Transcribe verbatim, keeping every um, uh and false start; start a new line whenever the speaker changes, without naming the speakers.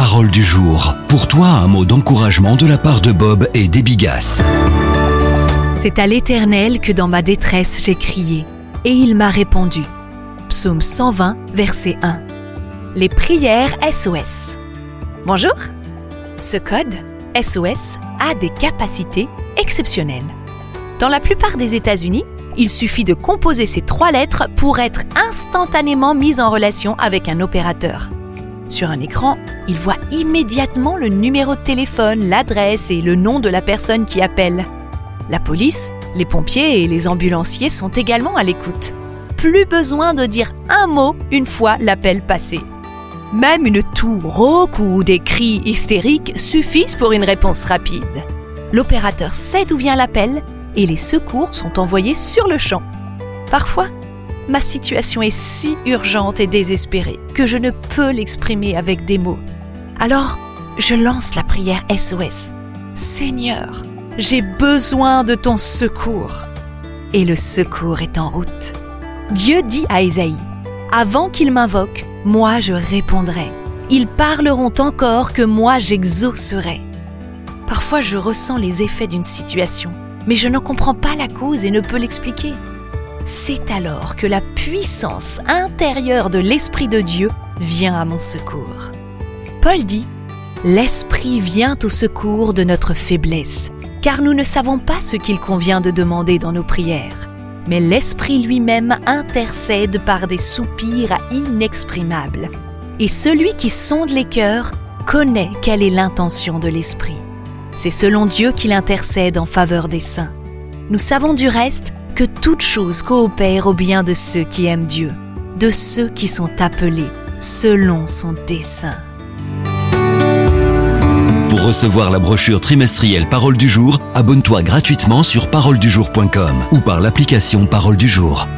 Parole du jour. Pour toi, un mot d'encouragement de la part de Bob et d'Ebigas.
C'est à l'Éternel que dans ma détresse j'ai crié, et il m'a répondu. Psaume cent vingt, verset un. Les prières S O S. Bonjour. Ce code S O S a des capacités exceptionnelles. Dans la plupart des États-Unis, il suffit de composer ces trois lettres pour être instantanément mis en relation avec un opérateur. Sur un écran, il voit immédiatement le numéro de téléphone, l'adresse et le nom de la personne qui appelle. La police, les pompiers et les ambulanciers sont également à l'écoute. Plus besoin de dire un mot une fois l'appel passé. Même une toux rauque ou des cris hystériques suffisent pour une réponse rapide. L'opérateur sait d'où vient l'appel et les secours sont envoyés sur le champ. Parfois, ma situation est si urgente et désespérée que je ne peux l'exprimer avec des mots. Alors, je lance la prière S O S. Seigneur, j'ai besoin de ton secours. Et le secours est en route. Dieu dit à Ésaïe, « Avant qu'ils m'invoquent, moi je répondrai. Ils parleront encore que moi j'exaucerai. » Parfois je ressens les effets d'une situation, mais je ne comprends pas la cause et ne peux l'expliquer. C'est alors que la puissance intérieure de l'Esprit de Dieu vient à mon secours. Paul dit « L'Esprit vient au secours de notre faiblesse, car nous ne savons pas ce qu'il convient de demander dans nos prières. Mais l'Esprit lui-même intercède par des soupirs inexprimables. Et celui qui sonde les cœurs connaît quelle est l'intention de l'Esprit. C'est selon Dieu qu'il intercède en faveur des saints. Nous savons du reste que toute chose coopère au bien de ceux qui aiment Dieu, de ceux qui sont appelés selon son dessein. »
Pour recevoir la brochure trimestrielle Parole du jour, abonne-toi gratuitement sur parole du jour point com ou par l'application Parole du jour.